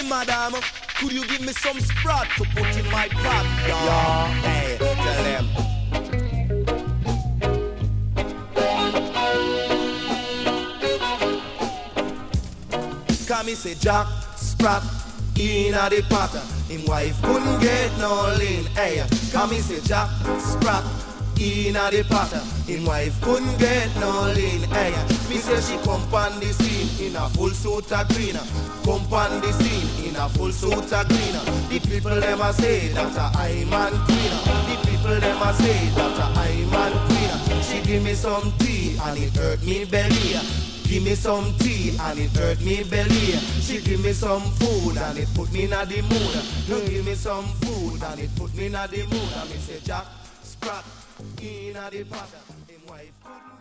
madam, could you give me some sprat to put in my pot? Yeah, hey, tell them. Come me say Jack Sprat inna the pot. Him wife couldn't get no lean. Hey, come me say Jack Sprat inna the pot. Him wife couldn't get no lean. Hey, me say she come on the scene in a full suit of green. Come on the scene in a full suit of green. The people them a say that I'm man queen. The people them a say that I'm man queen. She give me some tea and it hurt me belly. Give me some tea and it hurt me belly. She give me some food and it put me in the mood. You give me some food and it put me in the mood. And me say Jack Sprat in the pot. Him wife couldn't